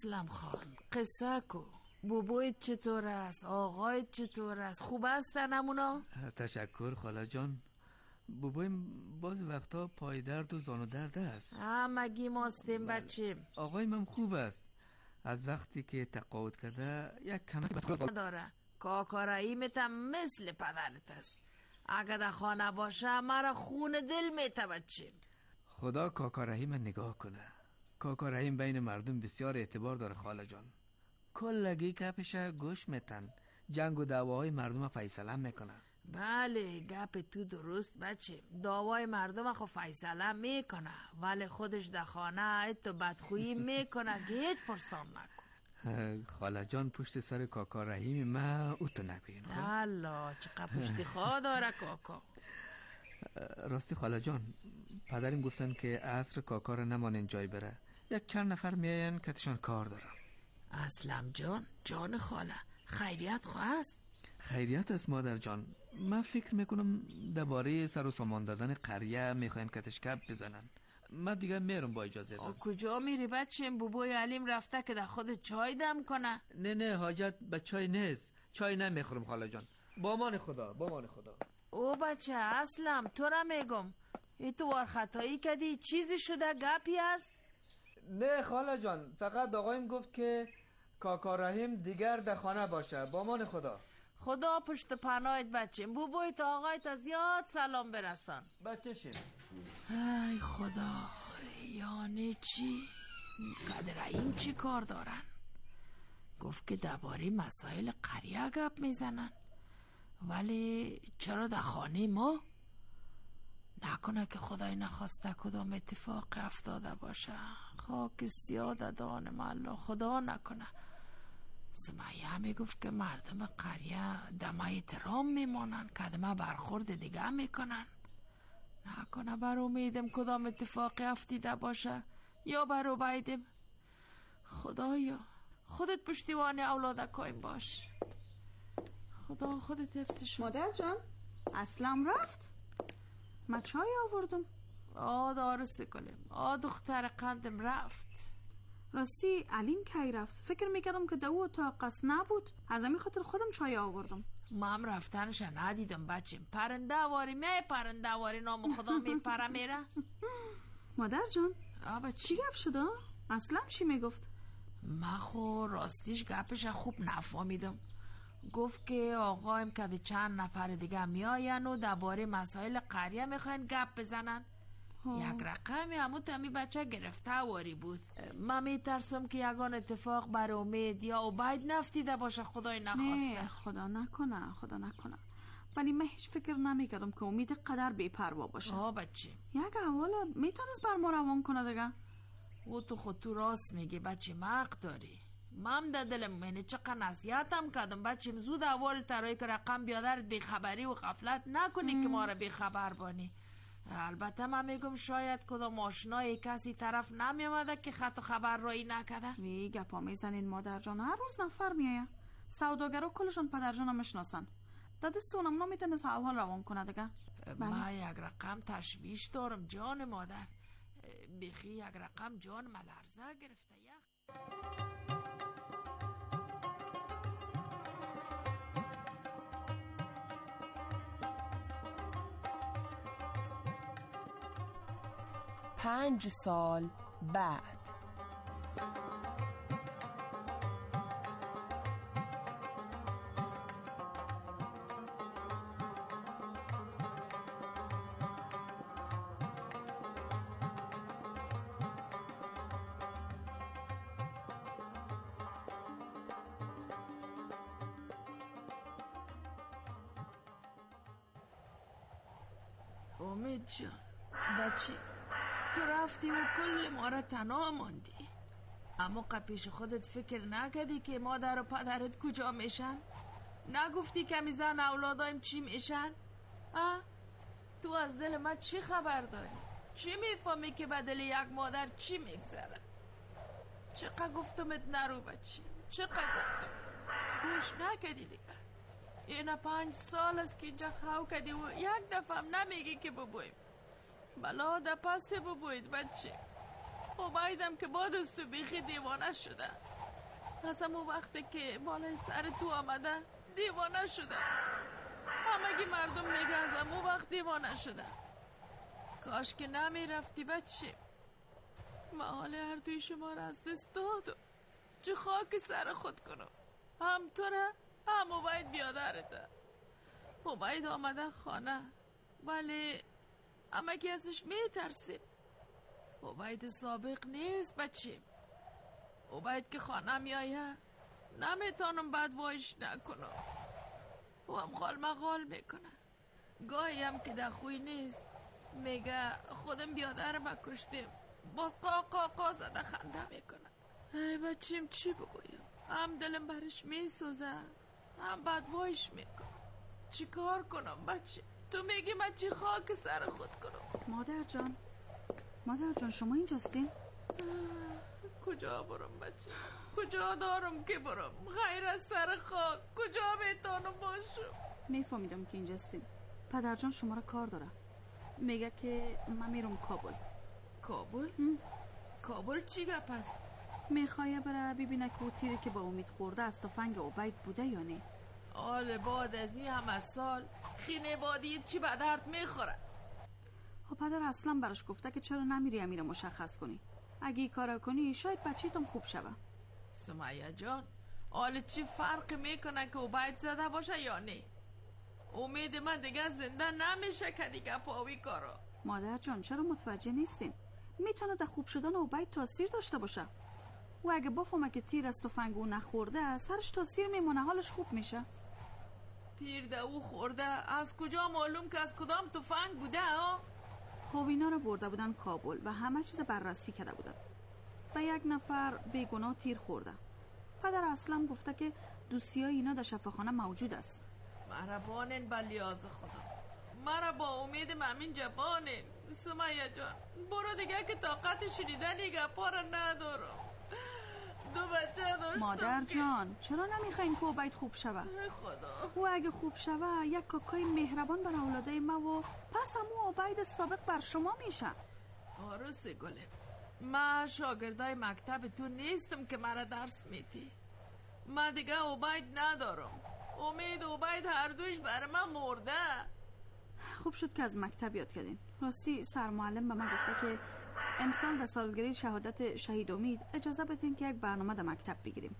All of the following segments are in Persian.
اسلم خان قصه کو. بوبویت چطور است؟ آقایت چطور است؟ خوب هستن همونا؟ تشکر خاله جان. بوبویم باز وقتا پای درد و زانو درد است. مگی ماستیم بچیم. آقایم هم خوب است. از وقتی که تقاعد کرده یک کمک بدخواست داره. کاکا رحیمت هم مثل پدرت است. اگه در خانه باشه مرا خون دل میته بچیم. خدا کاکا رحیم نگاه کنه. کاکا رحیم بین مردم بسیار اعتبار داره خاله جان. کلگی کپش گوش میتن. جنگ و دعواهای مردم فیصله میکنه. بله گپ تو درست بچه. دعوای مردم خو فیصله میکنه ولی خودش در خانه تو بدخویی میکنه که هیچ پرسان نکن. خاله جان پشت سر کاکا رحیم ما او تو نگوین. الله چقدر پشت خواه داره کاکا. راستی خاله جان پدریم گفتن که عصر کاکا رو نمانین جای بره. یک چند نفر میاین که تشان کار دارم. اسلم جان جان خاله خیریت خواه است؟ خیریت است مادر جان. من فکر میکنم درباره سر و سامان دادن قریه میخواین کتش کپ بزنن. من دیگه میرم با اجازه دارم. کجا میری بچیم؟ بوبوی علیم رفته که در خود چای دم کنه. نه حاجت به چای نیست. چای نمیخورم خاله جان. با امان خدا با امان خدا. او بچه اسلم تو را میگم ای تو وار خطایی کردی چیزی شده گپی است؟ نه خاله جان فقط آقایم گفت که کاکا رحیم دیگر در خانه باشه. با امان خدا. خدا پشت پناهت بچیم. بوبویت آقایت زیاد سلام برسان. بچه شیم. ای خدا یعنی چی؟ قدر این چی کار دارن؟ گفت که درباره مسائل قریه گپ میزنن ولی چرا در خانه ما؟ نکنه که خدای نخواسته کدام اتفاق افتاده باشه. خاک سیاد دانم الله خدا نکنه. سمیه میگفت که مردم قریه دم احترام میمانن کدمه برخورد دیگه میکنن. نکنه بر امیدم کدام اتفاق افتیده باشه یا بر عبیدم. خدایا خودت پشتیوان اولادکایم باش. خدا خودت حفظش. مادر جان اسلم رفت؟ من چای آوردم. دارسته کنیم. دختر قندم رفت. راستی علیم کی رفت؟ فکر میکردم که دو تا قص نبود. از همین خاطر خودم چای آوردم. ما هم رفتنش ندیدم بچیم. پرنده واری پرنده واری نام خدا میپره میره. مادر جان بچی چی گپ شده؟ اسلم چی میگفت؟ من خو راستیش گپش خوب نفهمیدم. گفت که آقایم که چند نفر دیگه میاین و درباره مسائل قریه میخواین گپ بزنن. یک رقمی همون تامی بچه گرفته واری بود. من میترسم که یگان اتفاق بر امید یا عبید نفتیده باشه. خدای نخواسته. نه خدا نکنه. ولی من هیچ فکر نمیکردم که امید قدر بی‌پروا باشه. بچه یک احواله میتونست بر ما روان کنه دیگه. او تو خود تو راست میگی بچه. حق داری. من در دلم منه چقدر نصیحتم کردم بچیم زود اول ترایی که رقم بیادرت بیخبری و غفلت نکنی که ما را بیخبر بانی. البته من میگم شاید کدام آشنای کسی طرف نمیامده که خط و خبر رایی نکده. گپا میزنین مادر جان. هر روز نفر میایه. سوداگرا کلشان پدر جانم میشناسن. دست اونم نمیتونه اول روان کنه دیگه. من یک رقم تشویش دارم جان مادر. بیخی یک رقم جان ملرزه گرفته. 5 سال بعد. امید جان بچه تو رفتی و کل ما را تنها ماندی. اما پیش خودت فکر نکردی که مادر و پدرت کجا میشن؟ نگفتی که میزن اولادایم چی میشن؟ تو از دل من چی خبر داری؟ چی میفهمی که بدل یک مادر چی میگذره؟ چقدر گفتمت نرو بچه، چقدر گفتم گوش نکردی دیگه. اینا 5 سال است که اینجا خواهو کردی و یک دفعه هم نمیگی که ببویم. بلا در پس ببوید بچه. عبیدم که بعد از تو بیخی دیوانه شده. از همون وقتی که بالای سر تو آمده دیوانه شده. همگی مردم میگه از همون وقت دیوانه شده. کاش که نمیرفتی بچه. من حال هر دوی شما را از دست دادم. چه خاک سر خود کنم. هم تو را هم عبید بیادرته. عبید آمده خانه ولی همگی ازش میترسیم. عبید سابق نیست بچه. عبید که خانه میایه نمیتونم بدوایش نکنم. او هم خال مغال میکنه. گاهی هم که در خوی نیست میگه خودم بیادر کشتیم. با قاقا زده خنده میکنه. ای بچیم چی بگویم؟ هم دلم برش میسوزه هم بدوایش میکنه. چی کار کنم بچه؟ تو میگی من چی خاک سر خود کنم؟ مادر جان شما اینجاستین؟ کجا برم بچه؟ کجا دارم که برم؟ غیر از سر خاک کجا میتونم باشم؟ میفهمیدم که اینجاستین. پدر جان شما را کار داره. میگه که من میرم کابل. کابل؟ کابل چی گپ است؟ میخواه بره ببینه که او تیری که با امید خورده از تفنگ عبید بوده یا نه. آل بعد از این همه سال خینه بادی چی به درد میخوره؟ خب پدر اصلا براش گفته که چرا نمیری امیر مشخص کنی. اگه این کارو کنی شاید بچه‌تون خوب شوه. سمیه جان آل چی فرق میکنه که عبید زده باشه یا نه؟ امید من دیگه زنده نمیشه که دیگه پاوی کارا. مادر جان چرا متوجه نیستین؟ میتونه در خوب شدن عبید تاثیر داشته باشه. و اگه بفهمه که تیر از تفنگ او نخورده سرش تاثیر میمونه، حالش خوب میشه. تیر ده او خورده از کجا معلوم که از کدام تفنگ بوده ها؟ خب اینا رو برده بودن کابل و همه چیز بررسی کرده بودن و یک نفر بیگناه تیر خورده. پدر اصلا گفته که دوسیای اینا در شفاخانه موجود است. مهربانین بلیاز خدا. مرا با امید مامین جبانین. سمیه جان برو دیگه که طاقت شنیدن این گپا را ندارم. دو بچه داشتم. مادر جان چرا نمیخواین که عبید خوب شوه؟ خدا. و اگه خوب شوه یک کاکای مهربان بر اولاده ما و پس همون عبید سابق بر شما میشه. آروس گلم من شاگردای مکتب تو نیستم که مرا درس میتی. من دیگه عبید ندارم. امید عبید هر دوش بر من مرده. خوب شد که از مکتب یاد کردین. راستی سرمعلم به من گفته که امسال در سالگرد شهادت شهید امید اجازه بدین که یک برنامه در مکتب بگیریم.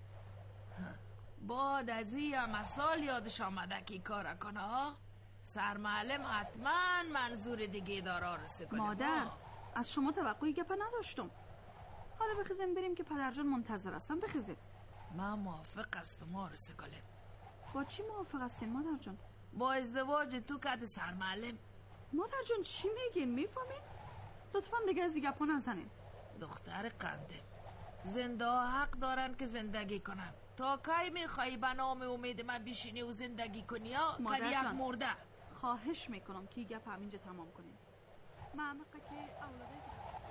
بعد از این همه سال یادش آمده که کار کنه ها؟ سرمعلم حتما منظور دیگه داره آرسه کنه. مادر از شما توقعی گپا نداشتم. حالا بخیزیم بریم که پدرجان منتظر هستم. بخیزیم. من موافق هستم آرسه کنم. با چی موافق هستین مادر جان؟ با ازدواج تو کد سرمعلم. مادر جان چی میگین؟ میفهمین؟ لطفاً دیگه از این گپا نزنین. دختر قنده زنده ها حق دارن که زندگی کنن. تا کی میخوایی به نام امید من بشینی و زندگی کنی ها؟ مادر یک جان مرده. خواهش میکنم که این گپ همینجا تمام کنین. معمقه که اولاده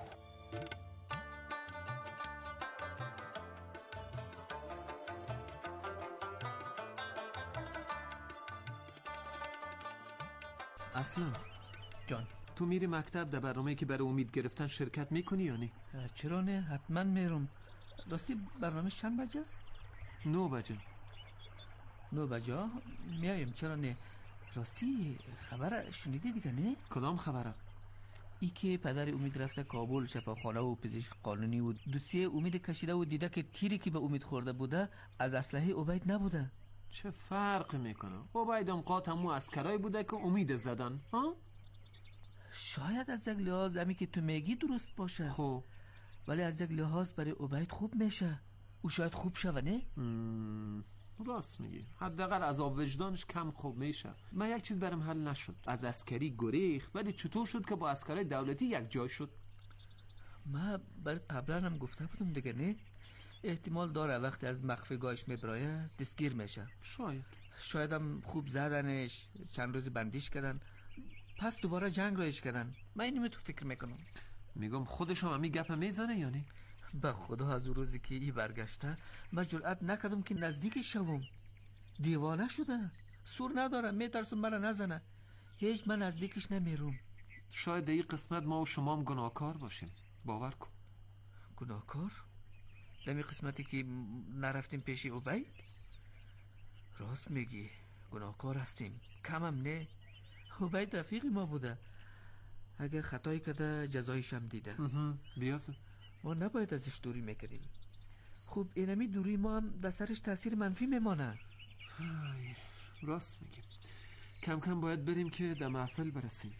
اصلا جان تو میری مکتب در برنامه‌ای که برای امید گرفتن شرکت میکنی یا نه؟ چرا نه؟ حتما میرم. راستی برنامه چند بجه است؟ 9 بجه. 9 بجه میایم. چرا نه؟ راستی خبر شنیدی دیگه نه؟ کدام خبره؟ ای که پدر امید رفته کابل شفاخانه و پزشک قانونی و دوسیه امید کشیده و دیده که تیری که به امید خورده بوده از اسلحه عبید نبوده. چه فرق میکنه؟ عبیدم قاتمو عسکرای بوده که امید زدن ها؟ شاید از یک لحاظ همی که تو میگی درست باشه. خب ولی از یک لحاظ برای عبید خوب میشه. او شاید خوب شوه نه؟ راست میگی. حداقل عذاب وجدانش کم خوب میشه. من یک چیز برام حل نشد. از عسکری گریخت ولی چطور شد که با عسکرای دولتی یک جای شد؟ من برای قبلا هم گفته بودم دیگه نه؟ احتمال داره وقتی از مخفیگاهش میبرایه دستگیر میشه. شاید هم خوب زدنش، چند روز بندیش کردن، پس دوباره جنگ رایش کردن. من اینو تو فکر میکنم. میگم خودش هم همی گپ میزنه یا نه؟ به خدا از اون روزی که ای برگشته من جرئت نکردم که نزدیکش شوم. دیوانه شده، سور نداره، میترسم مرا نزنه. هیچ من نزدیکش نمیروم. شاید این قسمت ما و شما هم گناهکار باشیم. باور کن. گناهکار؟ دمی قسمتی که نرفتیم پیش عبید. راست میگی، گناهکار هستیم، کمم نه. عبید رفیق ما بوده، اگر خطایی کرده جزایش هم دیده. بیاسم ما نباید ازش دوری میکردیم. خب اینمی دوری ما هم در سرش تاثیر منفی میمانه. راست میگیم، کم کم باید بریم که در محفل برسیم.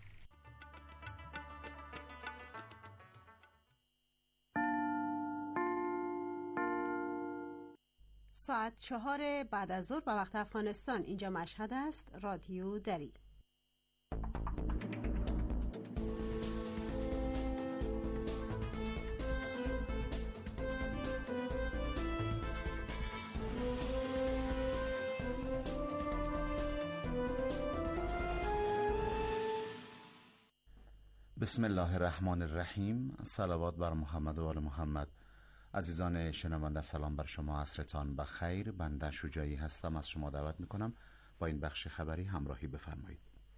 ساعت 4 بعد از ظهر به وقت افغانستان. اینجا مشهد است، رادیو دری. بسم الله الرحمن الرحیم. صلوات بر محمد و آل محمد. عزیزان شنونده، سلام بر شما، عصرتان بخیر. بنده شجاعی هستم، از شما دعوت میکنم با این بخش خبری همراهی بفرمایید.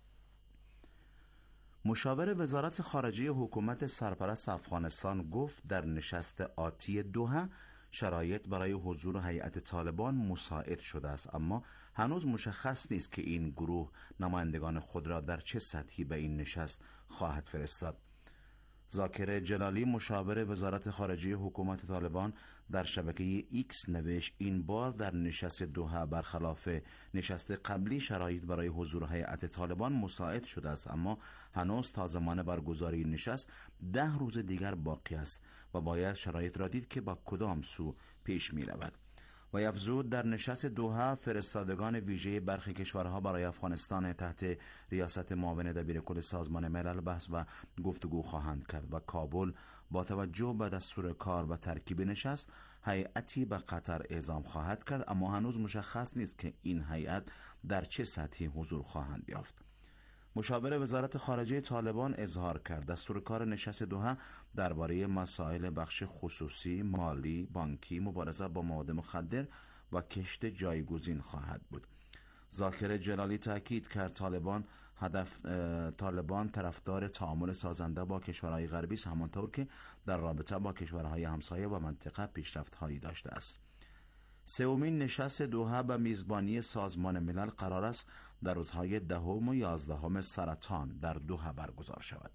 مشاور وزارت خارجه حکومت سرپرست افغانستان گفت در نشست آتی دوحه شرایط برای حضور هیئت طالبان مساعد شده است، اما هنوز مشخص نیست که این گروه نمایندگان خود را در چه سطحی به این نشست خواهد فرستاد. ذاکر جلالی مشاور وزارت خارجه حکومت طالبان در شبکه ایکس نوشت این بار در نشست دوحه برخلاف نشست قبلی شرایط برای حضور هیئت طالبان مساعد شده است، اما هنوز تا زمان برگزاری نشست 10 روز دیگر باقی است و باید شرایط را دید که با کدام سو پیش می رود. و افزود در نشست دوحه فرستادگان ویژه برخی کشورها برای افغانستان تحت ریاست معاون دبیرکل سازمان ملل بحث و گفتگو خواهند کرد و کابل با توجه به دستور کار و ترکیب نشست هیئتی به قطر اعزام خواهد کرد، اما هنوز مشخص نیست که این هیئت در چه سطحی حضور خواهند یافت. مشاور وزارت خارجه طالبان اظهار کرد دستور کار نشست دوحه درباره مسائل بخش خصوصی، مالی، بانکی، مبارزه با مواد مخدر و کشت جایگزین خواهد بود. ذاکر جلالی تاکید کرد طالبان طرفدار تعامل سازنده با کشورهای غربی است، همانطور که در رابطه با کشورهای همسایه و منطقه پیشرفت‌هایی داشته است. سومین نشست دوحه به میزبانی سازمان ملل قرار است در روزهای 10 و 11 سرطان در دوحه برگزار شود.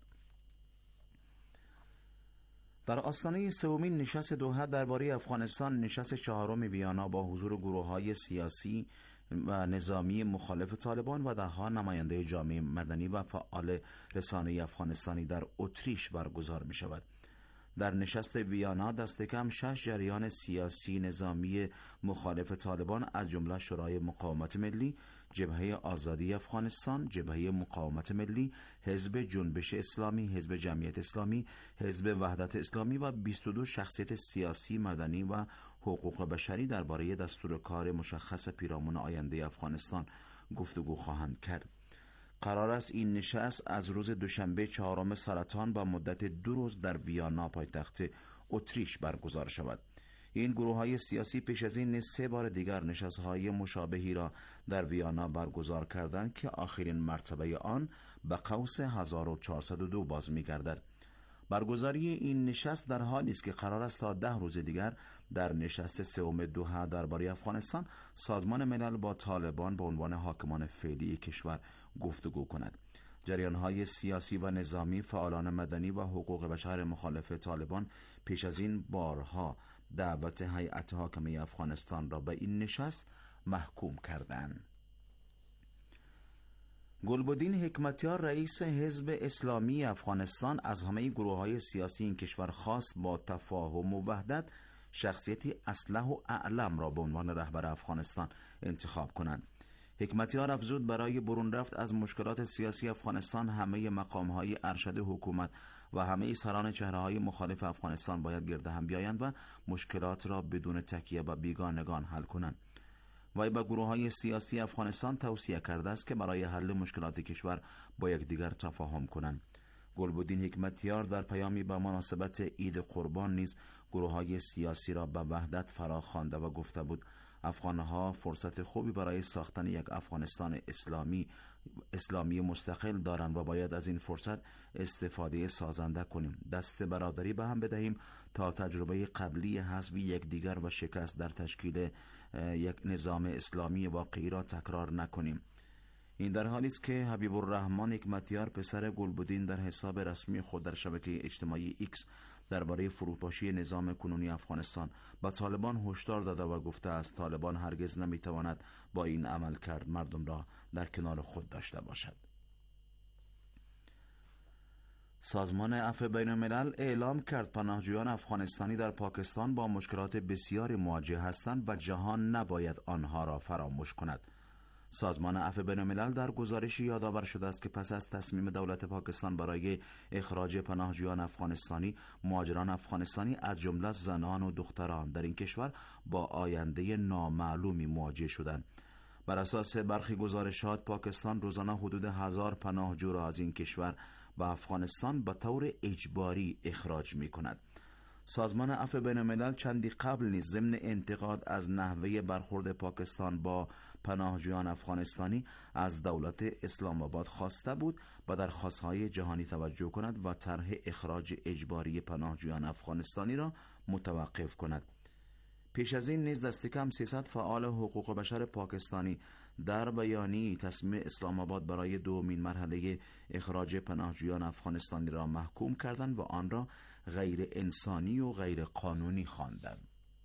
در آستانه سومین نشست دوحه درباره افغانستان، نشست 4 ویانا با حضور گروه‌های سیاسی و نظامی مخالف طالبان و ده‌ها نماینده جامعه مدنی و فعال رسانه افغانستانی در اتریش برگزار می شود. در نشست ویانا دست کم 6 جریان سیاسی نظامی مخالف طالبان از جمله شورای مقاومت ملی، جبهه آزادی افغانستان، جبهه مقاومت ملی، حزب جنبش اسلامی، حزب جمعیت اسلامی، حزب وحدت اسلامی و 22 شخصیت سیاسی، مدنی و حقوق بشری درباره دستور کار مشخص پیرامون آینده افغانستان گفتگو خواهند کرد. قرار است این نشست از روز دوشنبه 4 سرطان با مدت 2 روز در ویانا پایتخت اتریش برگزار شود. این گروه‌های سیاسی پیش از این 3 بار دیگر نشست‌های مشابهی را در ویانا برگزار کردند که آخرین مرتبه آن به قوس 1402 باز می‌گردد. برگزاری این نشست در حالی است که قرار است تا 10 روز دیگر در نشست سوم دوحه درباره افغانستان سازمان ملل با طالبان به عنوان حاکمان فعلی کشور گفتگو کند. جریان‌های سیاسی و نظامی، فعالان مدنی و حقوق بشر مخالف طالبان پیش از این بارها دعوت هیئت حاکمه افغانستان را به این نشست محکوم کردند. گلبدین حکمتیار رئیس حزب اسلامی افغانستان از همه گروه‌های سیاسی این کشور خواست با تفاهم و وحدت شخصیتی اصلح و اعلم را به عنوان رهبر افغانستان انتخاب کنند. حکمتیار افزود برای برون رفت از مشکلات سیاسی افغانستان همه مقام‌های ارشد حکومت و همه سران چهره‌های مخالف افغانستان باید گرد هم بیایند و مشکلات را بدون تکیه به بیگانگان حل کنند. وی به گروه‌های سیاسی افغانستان توصیه کرده است که برای حل مشکلات کشور با یکدیگر تفاهم کنند. گلبدین حکمتیار در پیامی به مناسبت عید قربان نیز گروه‌های سیاسی را به وحدت فراخوانده و گفته بود افغان‌ها فرصت خوبی برای ساختن یک افغانستان اسلامی مستقل دارند و باید از این فرصت استفاده سازنده کنیم. دست برادری به هم بدهیم تا تجربه قبلی حذف یکدیگر و شکست در تشکیل یک نظام اسلامی واقعی را تکرار نکنیم. این در حالی است که حبیب الرحمن حکمتیار پسر گلبدین در حساب رسمی خود در شبکه اجتماعی ایکس درباره فروپاشی نظام کنونی افغانستان با طالبان هشدار داده و گفته است طالبان هرگز نمیتواند با این عمل کرد مردم را در کنار خود داشته باشد. سازمان عفو بین الملل اعلام کرد پناهجویان افغانستانی در پاکستان با مشکلات بسیاری مواجه هستند و جهان نباید آنها را فراموش کند. سازمان عفو بین الملل در گزارشی یادآور شده است که پس از تصمیم دولت پاکستان برای اخراج پناهجویان افغانستانی، مهاجران افغانستانی از جمله زنان و دختران در این کشور با آینده نامعلومی مواجه شدند. بر اساس برخی گزارشات پاکستان روزانه حدود 1000 پناهجو را از این کشور به افغانستان به طور اجباری اخراج می کند. سازمان عفو بین الملل چندی قبل نیز ضمن انتقاد از نحوه برخورد پاکستان با پناهجویان افغانستانی از دولت اسلام آباد خواسته بود به درخواست‌های جهانی توجه کند و طرح اخراج اجباری پناهجویان افغانستانی را متوقف کند. پیش از این نیز دست کم 300 فعال حقوق بشر پاکستانی در بیانیه‌ای تصمیم اسلام آباد برای دومین مرحله اخراج پناهجویان افغانستانی را محکوم کردند و آن را غیر انسانی و غیر قانونی خواندند.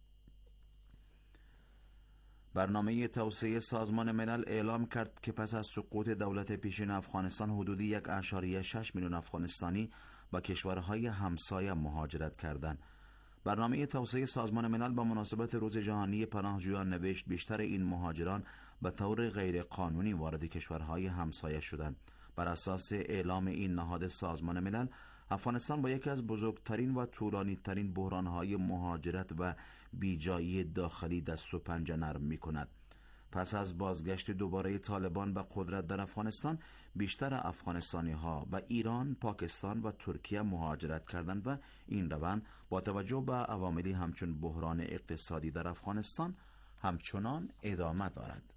برنامه توسعه سازمان ملل اعلام کرد که پس از سقوط دولت پیشین افغانستان حدود 1.6 میلیون افغانستانی به کشورهای همسایه مهاجرت کردند. برنامه توسعه سازمان ملل با مناسبت روز جهانی پناهجویان نوشت بیشتر این مهاجران به طور غیر قانونی وارد کشورهای همسایه شدند. بر اساس اعلام این نهاد سازمان ملل، افغانستان با یکی از بزرگترین و طولانی ترین بحرانهای مهاجرت و بیجایی داخلی دست و پنجه نرم می کند. پس از بازگشت دوباره طالبان به قدرت در افغانستان، بیشتر افغانستانی ها و ایران، پاکستان و ترکیه مهاجرت کردند و این روند با توجه به عواملی همچون بحران اقتصادی در افغانستان همچنان ادامه دارد.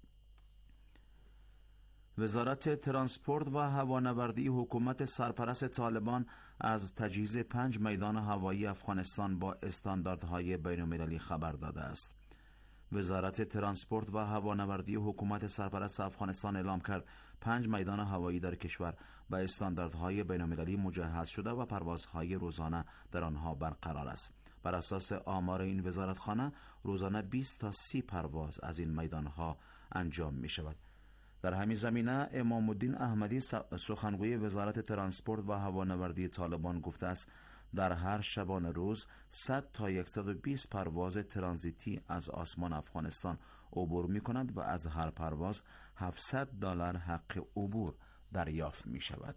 وزارت ترانسپورت و هوانوردی حکومت سرپرست طالبان از تجهیز 5 میدان هوایی افغانستان با استانداردهای بین‌المللی خبر داده است. وزارت ترانسپورت و هوانوردی حکومت سرپرست افغانستان اعلام کرد 5 میدان هوایی در کشور با استانداردهای بین‌المللی مجهز شده و پروازهای روزانه در آنها برقرار است. بر اساس آمار این وزارتخانه روزانه 20 تا 30 پرواز از این میدانها انجام می شود. در همین زمینه امام الدین احمدی سخنگوی وزارت ترانسپورت و هوانوردی طالبان گفته است در هر شبانه روز 100 تا 120 پرواز ترانزیتی از آسمان افغانستان عبور می کند و از هر پرواز $700 حق عبور دریافت می شود.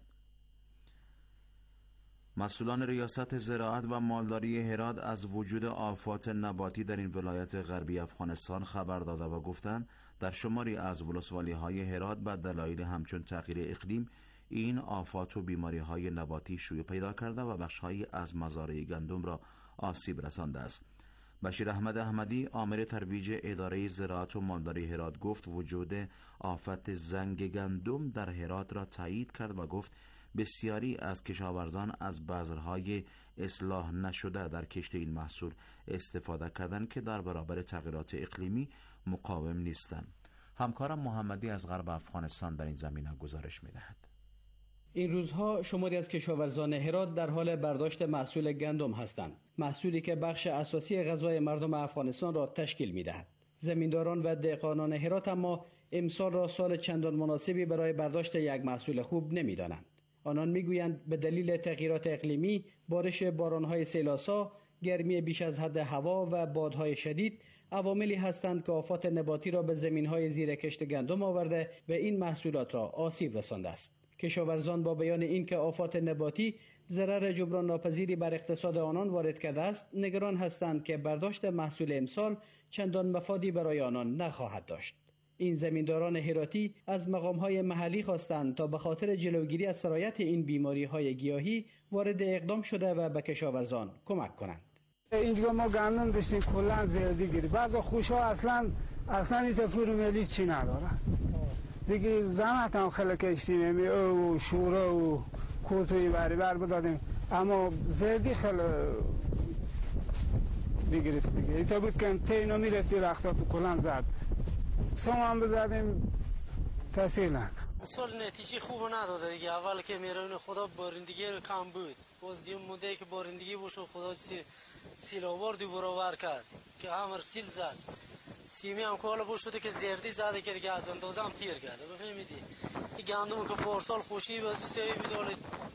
مسئولان ریاست زراعت و مالداری هرات از وجود آفات نباتی در این ولایت غربی افغانستان خبر داده و گفتند در شماری از ولسوالی‌های هرات به دلایل همچون تغییر اقلیم این آفات و بیماری‌های نباتی شیوع پیدا کرده و بخش‌هایی از مزارع گندم را آسیب رسانده است. بشیر احمد احمدی آمر ترویج اداره زراعت و مالداری هرات گفت وجود آفت زنگ گندم در هرات را تایید کرد و گفت بسیاری از کشاورزان از بذرهای اصلاح نشده در کشت این محصول استفاده کردند که در برابر تغییرات اقلیمی مقاوم نیستند. همکارم محمدی از غرب افغانستان در این زمینه گزارش می‌دهد. این روزها شماری از کشاورزان هرات در حال برداشت محصول گندم هستند، محصولی که بخش اساسی غذای مردم افغانستان را تشکیل می‌دهد. زمینداران و دهقانان هرات اما امسال را سال چندان مناسبی برای برداشت یک محصول خوب نمی‌دانند. آنان میگویند به دلیل تغییرات اقلیمی، بارش بارانهای سیلاسا، گرمی بیش از حد هوا و بادهای شدید عواملی هستند که آفات نباتی را به زمینهای زیر کشت گندم آورده و این محصولات را آسیب رسانده است. کشاورزان با بیان اینکه آفات نباتی ضرر جبران ناپذیری بر اقتصاد آنان وارد کرده است، نگران هستند که برداشت محصول امسال چندان مفادی برای آنان نخواهد داشت. این زمینداران هراتی از مقام‌های محلی خواستند تا به خاطر جلوگیری از سرایت این بیماری‌های گیاهی وارد اقدام شده و به کشاورزان کمک کنند. اینجا ما گندم داشتیم کلا زیادی گیری. بعضی خوش‌ها اصلا این تفور ملی چی نداره. دیگه زحمت هم خیلی کشیدیم او شوره و کوتوی بر بدادیم، اما زیادی خیلی بگیرید دیگه. ایتا بود که تینو میرفتی رختا تو کلان زد، سم هم بزدیم تاثیر نکن. سال نتیجه خوب نداده دیگه. اول که میرون خدا بارندگی کم بود، باز دیگه مده که بارندگی باشه خدا سیل آورد و برابر کرد که همر سیل زد. سیمی هم که حالا باشده که زردی زده که دیگه از اندازه هم تیر کرده. بفهمیدی این گندم که پارسال خوشی بازی سوی بداره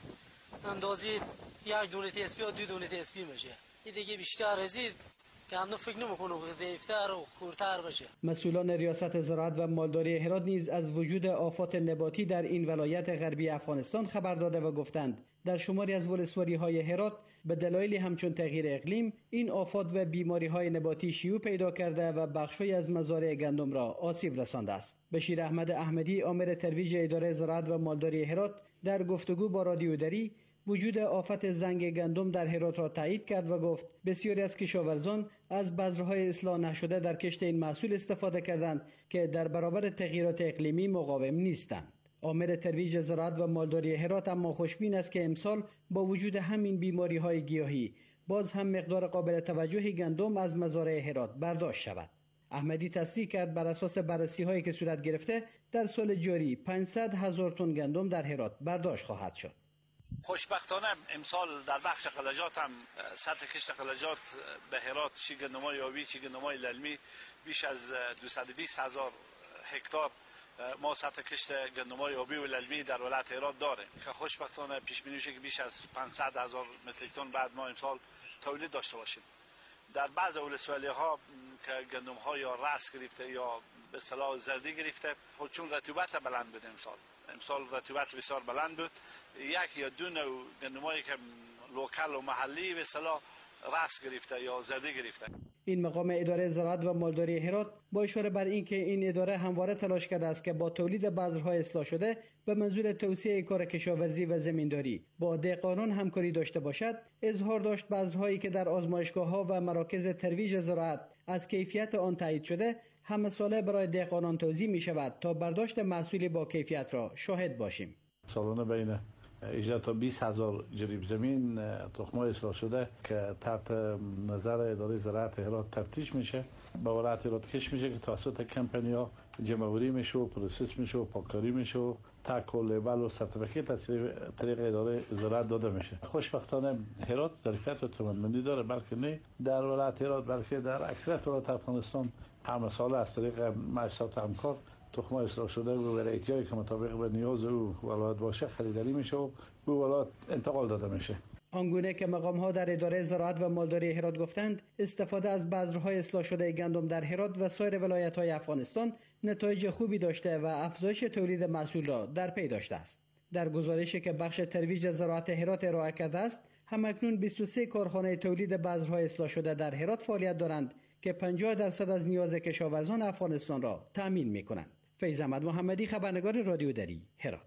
اندازی 1 دونه اسپی یا 2 دونه اسپی میشه. این دیگه بیشتر رزید گندم فکر نمیکنه که ضعیفتر و خورتر بشه. مسئولان ریاست زراعت و مالداری هرات نیز از وجود آفات نباتی در این ولایت غربی افغانستان خبر داده و گفتند در شماری از ولسواری‌های هرات به دلایلی همچون تغییر اقلیم این آفات و بیماری‌های نباتی شیوع پیدا کرده و بخشی از مزارع گندم را آسیب رسانده است. بشیر احمد احمدی عامل ترویج اداره زراعت و مالداری هرات در گفتگو با رادیو دری وجود آفت زنگ گندم در هرات را تایید کرد و گفت بسیاری از کشاورزان از بذرهای اصلاح نشده در کشت این محصول استفاده کردند که در برابر تغییرات اقلیمی مقاوم نیستند. عامل ترویج زراعت و مالداری هرات اما خوشبین است که امسال با وجود همین بیماری‌های گیاهی باز هم مقدار قابل توجهی گندم از مزارع هرات برداشت شود. احمدی تصدیق کرد بر اساس بررسی‌هایی که صورت گرفته در سال جاری 500,000 تن گندم در هرات برداشت خواهد شد. خوشبختانه امسال در بخش قلجات هم سطح کشت قلجات به هرات چی گندمای آبی چی گندمای للمی بیش از 220,000 هکتار ما سطح کشت گندمای آبی و للمی در ولایت هرات داره که خوشبختانه پیش بینی میشه که بیش از 500,000 متریک تن بعد ما امسال تولید داشته باشیم. در بعض ولسوالی ها که گندم ها یا رس گرفته یا به اصطلاح زردی گرفته خود چون رطوبت بلند بود امسال رطوبت بسیار بلند بود، یک یا دو نوع گندمایی که لوکال و محلی به اصطلاح رس گرفته یا زردی گرفته. این مقام اداره زراعت و مالداری هرات با اشاره بر اینکه این اداره همواره تلاش کرده است که با تولید بذرهای اصلاح شده به منظور توسعه کار کشاورزی و زمینداری با دهقانان همکاری داشته باشد، اظهار داشت بذرهایی که در آزمایشگاه‌ها و مراکز ترویج زراعت از کیفیت آن تایید شده همه ساله برای دهقانان توزیع می شود تا برداشت محصولی با کیفیت را شاهد باشیم. سالانه بین 18 تا 20,000 جریب زمین تخم‌های اصلاح شده که تحت نظر اداره زراعت هرات تفتیش میشه، به ولایت هرات کش میشه که توسط کمپانی‌ها جمع‌آوری میشه و پروسس میشه و پاککاری میشه و تک و لیبل و سرتیفیکیت از طریق اداره زراعت داده میشه. خوشبختانه هرات ظرفیت و توانمندی داره، بلکه نه در ولایت هرات بلکه در اکثریت ولایت افغانستان همه ساله از طریق مؤسسات همکار تخم‌های اصلاح شده و ورایتی‌هایی که مطابق به نیاز او ولایت باشه خریداری میشه و به ولایت انتقال داده میشه. آنگونه که مقام‌ها در اداره زراعت و مالداری هرات گفتند استفاده از بذرهای اصلاح شده گندم در هرات و سایر ولایت‌های افغانستان نتایج خوبی داشته و افزایش تولید محصول را در پی داشته است. در گزارشی که بخش ترویج زراعت هرات ارائه کرده است، همکنون 23 کارخانه تولید بذرهای اصلاح شده در هرات فعالیت دارند که 50% از نیاز کشاورزان افغانستان را تأمین می‌کنند. فیض احمد محمدی، خبرنگار رادیو دری، هرات.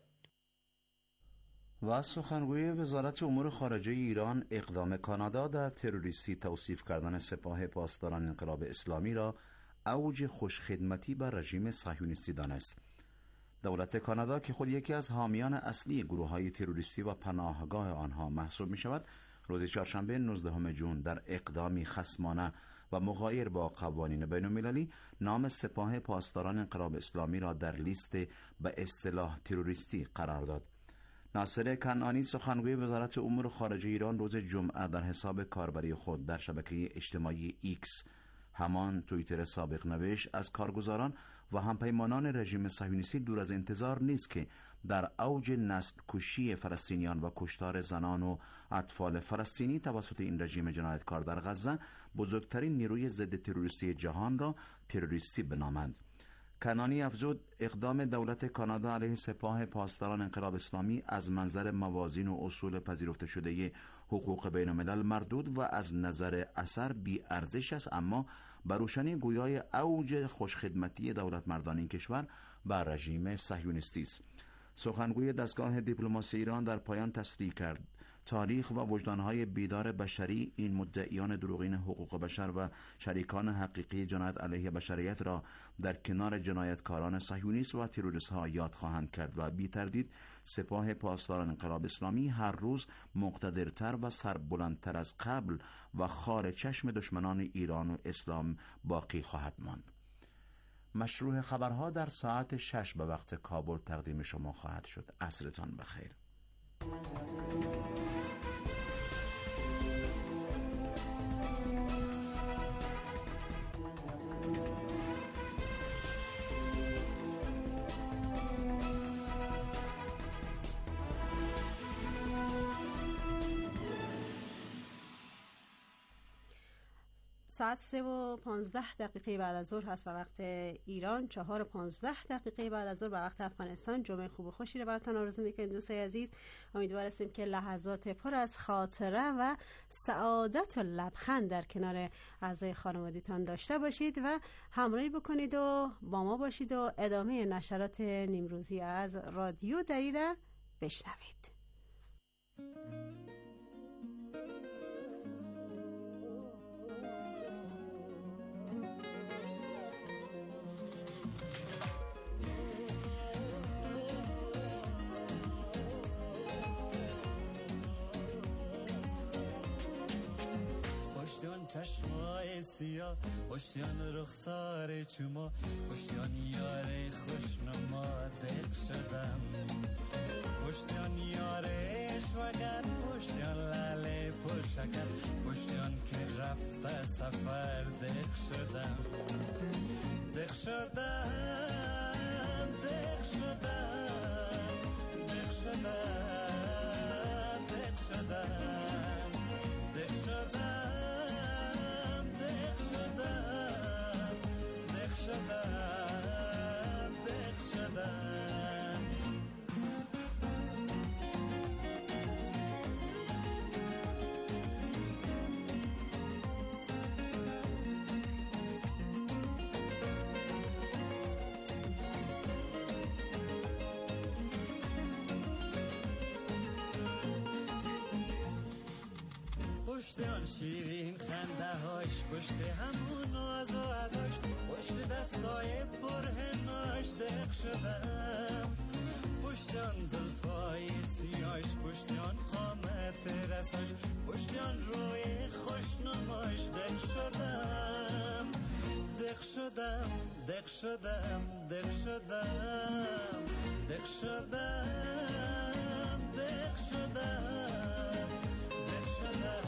و سخنگوی وزارت امور خارجه ایران اقدام کانادا در تروریستی توصیف کردن سپاه پاسداران انقلاب اسلامی را اوج خوشخدمتی بر رژیم صهیونیستی دانست. دولت کانادا که خود یکی از حامیان اصلی گروه‌های تروریستی و پناهگاه آنها محسوب می‌شود، روز چهارشنبه 19 ژوئن در اقدامی خصمانه و مغایر با قوانین بین‌المللی نام سپاه پاسداران انقلاب اسلامی را در لیست به اصطلاح تروریستی قرار داد. ناصر کنعانی سخنگوی وزارت امور خارجه ایران روز جمعه در حساب کاربری خود در شبکه اجتماعی ایکس همان توییتر سابق نوشت از کارگزاران و همپیمانان رژیم صهیونیستی دور از انتظار نیست که در اوج نسل کشی فلسطینیان و کشتار زنان و اطفال فلسطینی توسط این رژیم جنایتکار در غزه بزرگترین نیروی ضد تروریستی جهان را تروریستی بنامند. کنعانی افزود اقدام دولت کانادا علیه سپاه پاسداران انقلاب اسلامی از منظر موازین و اصول پذیرفته شده حقوق بین الملل مردود و از نظر اثر بی ارزش است، اما بروشنی گویای اوج خوشخدمتی دولت مردان این کشور بر رژیم صهیونیستی است. سخنگوی دستگاه دیپلماسی ایران در پایان تصریح کرد تاریخ و وجدانهای بیدار بشری این مدعیان دروغین حقوق بشر و شریکان حقیقی جنایت علیه بشریت را در کنار جنایتکاران صهیونیست و تروریست‌ها یاد خواهند کرد و بی تردید سپاه پاسداران انقلاب اسلامی هر روز مقتدرتر و سربلندتر از قبل و خار چشم دشمنان ایران و اسلام باقی خواهد ماند. مشروع خبرها در ساعت 6 به وقت کابل تقدیم شما خواهد شد. عصرتان بخیر. ساعت 3:15 بعد از ظهر هست به وقت ایران، 4:15 بعد از ظهر به وقت افغانستان. جمعه خوب و خوشی رو براتون آرزو میکنیم دوستای عزیز. امیدوار هستیم که لحظات پر از خاطره و سعادت و لبخند در کنار اعضای خانوادگیتان داشته باشید و همراهی بکنید و با ما باشید و ادامه نشرات نیمروزی از رادیو دری را بشنوید. پشتیان چشمای سیاه، پشتیان رخسار چوما، پشتیان یاره خوشنما دق شدم، پشتیان یاره شوگر، پشتیان لاله پرشکر، پشتیان که رفته سفر دق شدم، دق شدم، دق شدم، دق شدم، دق شدم، دق شدم، پشت آن شیرین خنده هاش، پشت همون ناز و عداش، پشت دستای پرهناش دق شدم، پشت آن زلفای سیاش، پشت آن قامت رساش، پشت آن روی خوشنماش دق شدم، دق شدم، دق شدم، دق شدم، دق شدم، دق شدم، دق شدم،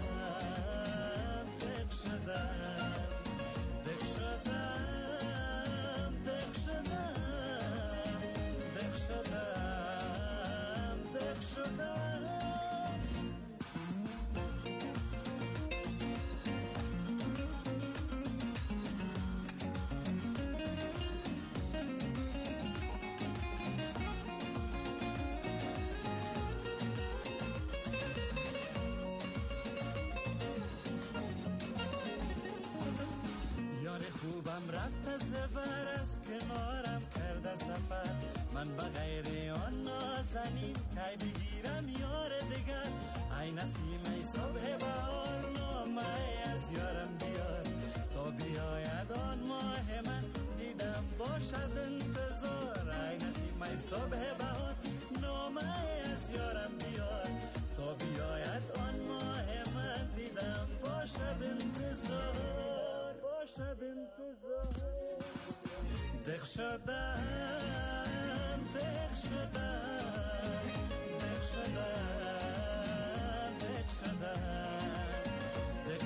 خوبم رفت از بر از کنارم کرده سفر، من بغیر آن نازنین کی بگیرم یار دگر، ای نسیم ای صبح بهار نامه از یارم بیار، تا بیاید آن ماه من دیدم باشد انتظار، ای نسیم ای صبح بهار نامه از یارم بیار، تا بیاید آن ماه من دیدم باشد انتظار، باشد انتظار، دق شدم، دق شدم، دق شدم، دق شدم، دق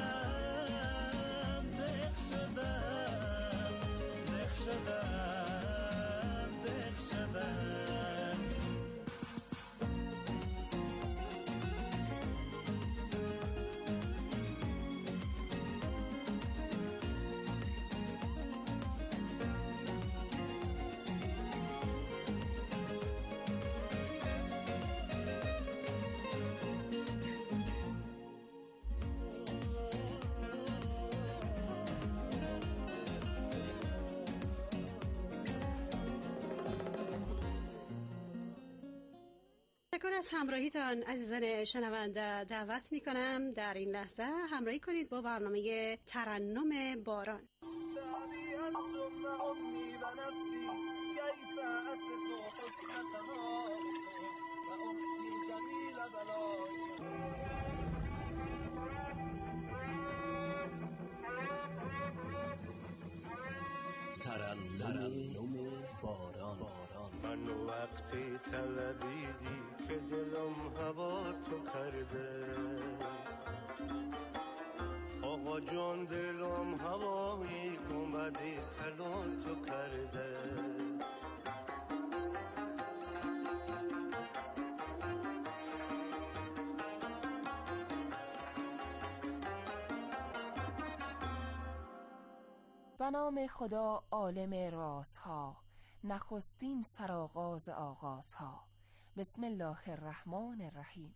شدم، دق شدم، دق شدم، دق شدم. تشکر از همراهیتان عزیزان شنونده. دعوت میکنم در این لحظه همراهی کنید با برنامه ترنم باران. ترنم باران. من وقتی طلبیدی که دلم هوا تو کرده، آقا جان دلم هوایی اومدی طلا تو کرده. به نام خدا عالم رازها، نخستین سرآغاز آغازها. بسم الله الرحمن الرحیم.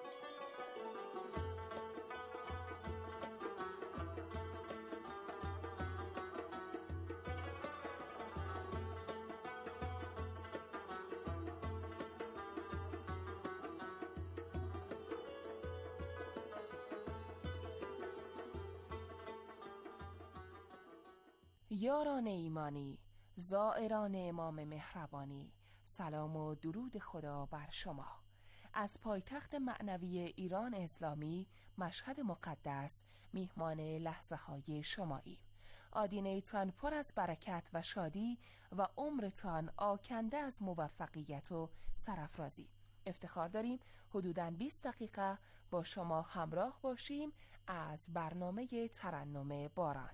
یاران ایمانی، زائران امام مهربانی، سلام و درود خدا بر شما. از پایتخت معنوی ایران اسلامی مشهد مقدس میهمان لحظه های شماییم. آدینه‌تان پر از برکت و شادی و عمرتان آکنده از موفقیت و سرافرازی. افتخار داریم حدوداً 20 دقیقه با شما همراه باشیم از برنامه ترنم باران.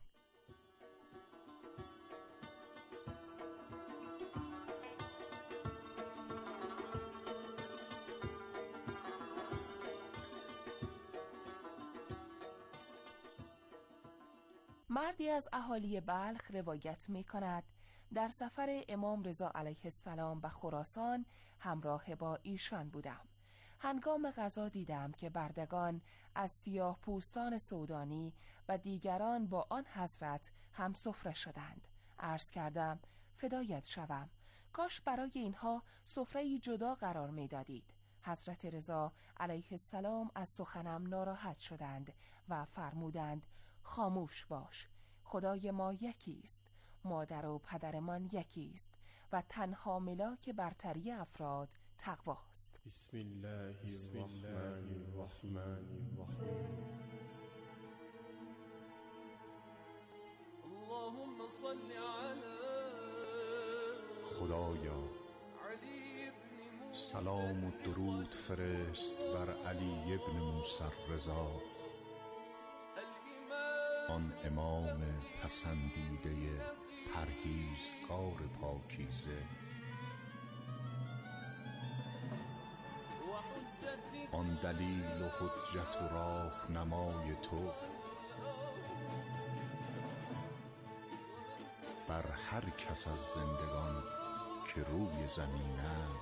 مردی از اهالی بلخ روایت می کند در سفر امام رضا علیه السلام به خراسان همراه با ایشان بودم. هنگام غذا دیدم که بردگان از سیاه پوستان سودانی و دیگران با آن حضرت هم سفره شدند. عرض کردم فدایت شوم، کاش برای اینها سفره‌ای جدا قرار می دادید. حضرت رضا علیه السلام از سخنم ناراحت شدند و فرمودند خاموش باش، خدای ما یکی است، مادر و پدرمان یکی است و تنها ملاک برتری افراد تقواست. بسم الله الرحمن الرحیم. اللهم صل علی خدایا سلام و درود فرست بر علی ابن موسی رضا، آن امام پسندیده پرهیزگار پاکیزه، آن دلیل و حجت و راهنمای تو بر هر کس از زندگان که روی زمینند.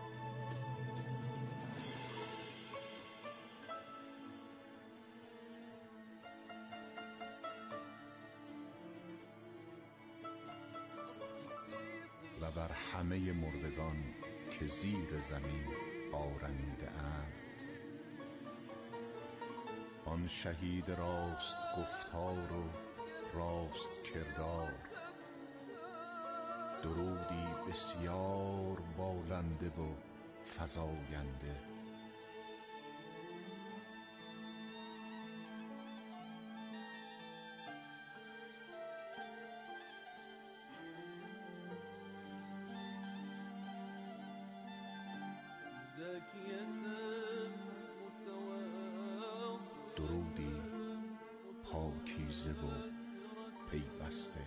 و بر همه مردگان که زیر زمین آرمیده اند. آن شهید راست گفتار و راست کردار، درودی بسیار بالنده و فزاینده. درودی پاکیزه و پیوسته.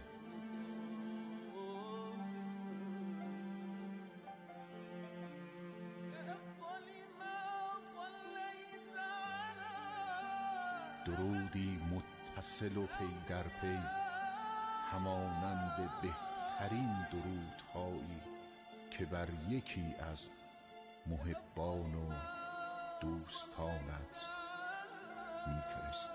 درودی متصل و پی در پی، همانند بهترین درودهایی که بر یکی از محبان و دوستانت میفرستی.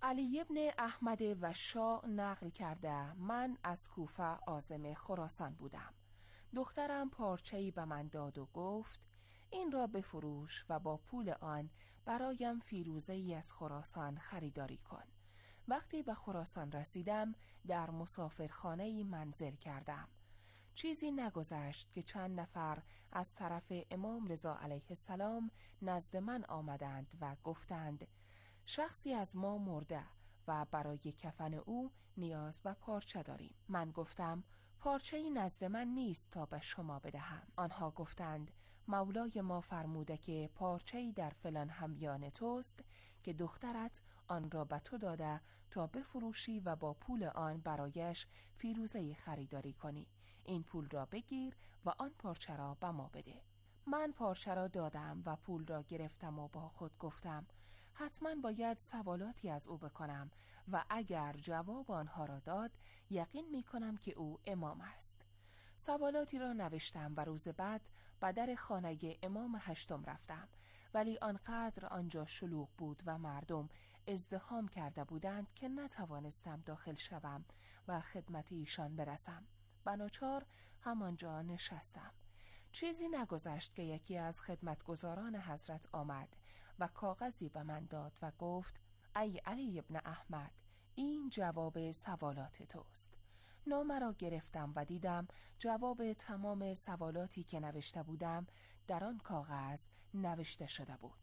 علی ابن احمد وشا نقل کرده من از کوفه عازم خراسان بودم. دخترم پارچه‌ای به من داد و گفت این را بفروش و با پول آن برایم فیروزه‌ای از خراسان خریداری کن. وقتی به خراسان رسیدم در مسافرخانه‌ای منزل کردم. چیزی نگذشت که چند نفر از طرف امام رضا علیه السلام نزد من آمدند و گفتند شخصی از ما مرده و برای کفن او نیاز به پارچه داریم. من گفتم پارچه‌ای نزد من نیست تا به شما بدهم. آنها گفتند مولای ما فرموده که پارچه‌ای در فلان همیان توست که دخترت آن را به تو داده تا بفروشی و با پول آن برایش فیروزه‌ای خریداری کنی. این پول را بگیر و آن پارچه را به ما بده. من پارچه را دادم و پول را گرفتم و با خود گفتم حتما باید سوالاتی از او بکنم و اگر جواب آنها را داد یقین می کنم که او امام است. سوالاتی را نوشتم و روز بعد به در خانه امام هشتم رفتم، ولی آنقدر آنجا شلوغ بود و مردم ازدحام کرده بودند که نتوانستم داخل شوم و خدمت ایشان برسم. بناچار همانجا نشستم. چیزی نگذشت که یکی از خدمتگزاران حضرت آمد و کاغذی به من داد و گفت ای علی ابن احمد، این جواب سوالات توست. نامه را گرفتم و دیدم جواب تمام سوالاتی که نوشته بودم در آن کاغذ نوشته شده بود.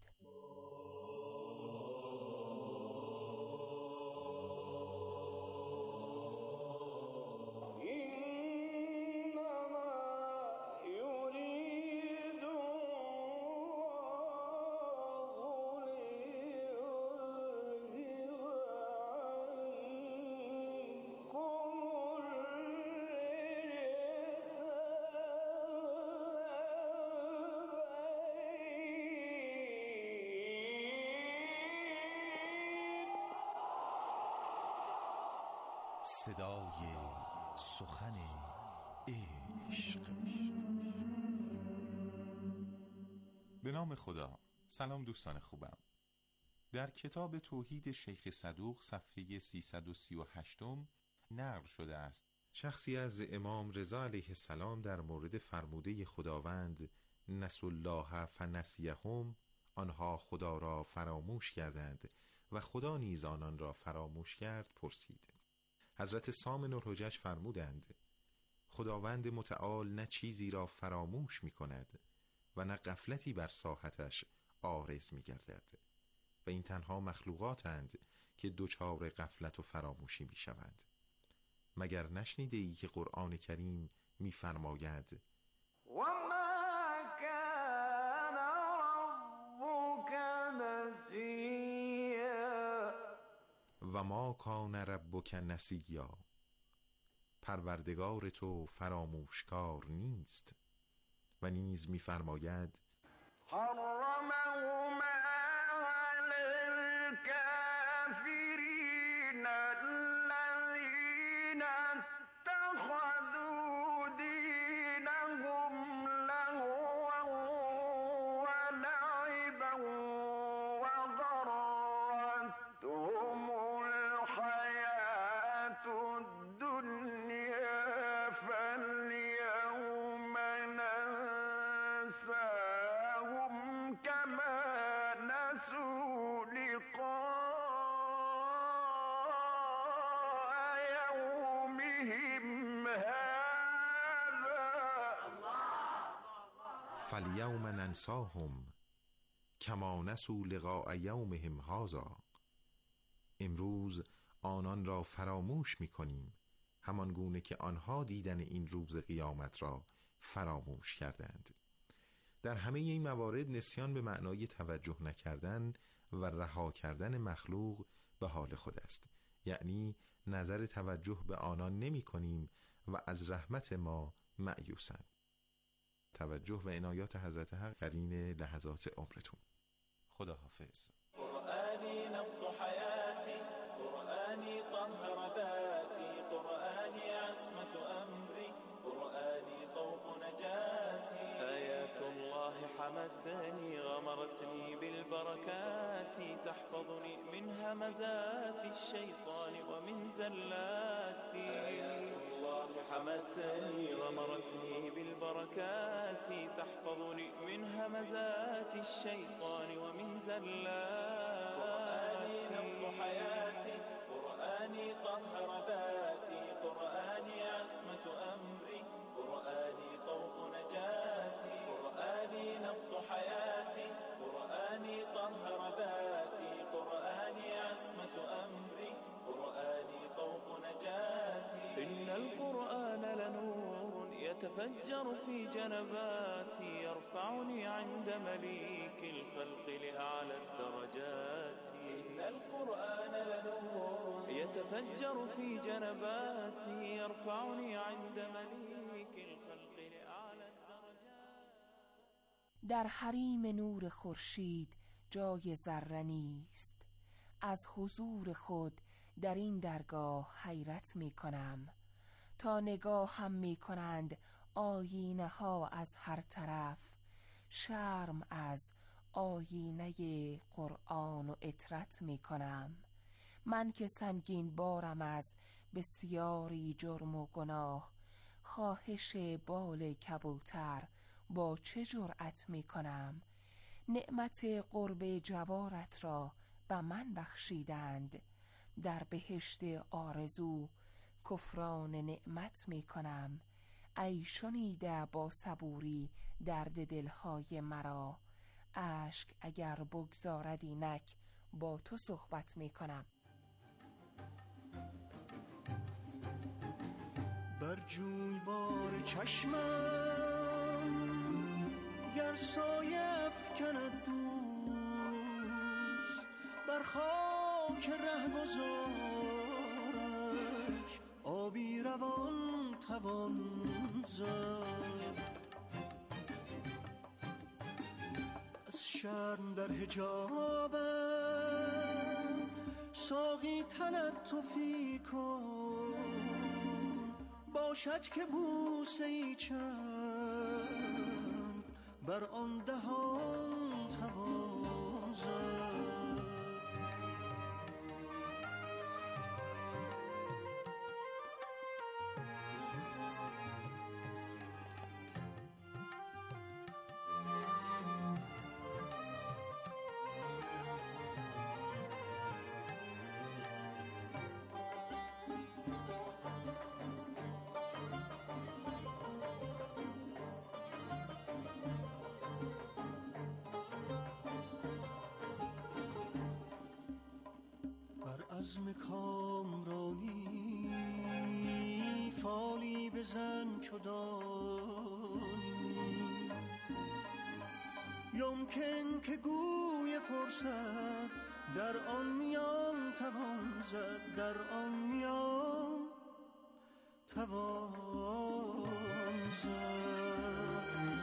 صدای سخن عشق. به نام خدا. سلام دوستان خوبم. در کتاب توحید شیخ صدوق صفحه 338 نقل شده است شخصی از امام رضا علیه السلام در مورد فرموده خداوند نسوا الله فنسیهم، آنها خدا را فراموش کردند و خدا نیز آنان را فراموش کرد، پرسید. حضرت سامن الحجج فرمودند خداوند متعال نه چیزی را فراموش می کند و نه غفلتی بر ساحتش عارض می گردد و این تنها مخلوقاتند که دچار غفلت و فراموشی می شوند. مگر نشنیده ای که قرآن کریم می فرماید و ما کان ربک نسیا، پروردگار تو فراموشکار نیست. و نیز می فرماید فالیوم ننساهم کما نسوا لقاء یومهم هذا، امروز آنان را فراموش می کنیم همان گونه که آنها دیدن این روز قیامت را فراموش کردند. در همه این موارد نسیان به معنای توجه نکردن و رها کردن مخلوق به حال خود است، یعنی نظر توجه به آنان نمی کنیم و از رحمت ما مأیوسند. توجه و عنایات حضرت حق قرین لحظات عمرتون. خداحافظ. قرآنی نبض حیاتی، قرآنی طهر ذاتی، قرآنی عصمت امری، قرآنی طوق نجاتی، آیات الله حمتنی غمرتنی بالبركات، تحفظنی منها همزات الشيطان ومن زلاتي. آيات الله حمتني غمرتني بالبركات تحفظني من همزات الشيطان ومن زلاتي. قرآني نبض حياتي، قرآني طهر ذاتي، قرآني عصمة أمري، قرآني طوق نجاتي. قرآني نبض حياتي، قرآني طهر ذاتي، قرآني عصمة أمري، قرآني طوق نجاتي. إن القرآن لنور يتفجر في جنباتي، يرفعني عند مليك الخلق لأعلى الدرجات. إن القرآن لنور يتفجر في جنباتي، يرفعني عند مليك الخلق لأعلى الدرجات. در حریم نور خورشید جای ذره نیست، از حضور خود در این درگاه حیرت می کنم. تا نگاه هم می کنند آیینه ها از هر طرف، شرم از آیینه قرآن و اطرت می کنم. من که سنگین بارم از بسیاری جرم و گناه، خواهش بال کبوتر با چه جرأت می کنم. نعمت قرب جوارت را به من بخشیدند، در بهشت آرزو کفران نعمت می کنم. ای شنیده با صبوری درد دلهای مرا، اشک اگر بگذارد اینک با تو صحبت می کنم. بر جویبار چشمم گر سایه افکند دوست، بر خاک رهگذارش آبی روان توان زد. از شرم در حجابم ساقی تلطفی کن، باشد که بوسه ای چند بر آن دهان توان زد. عزم کامرانی فالی بزن چو دانی، یمکن که گوی فرصت در آن میان توان زد، در آن میان توان زد.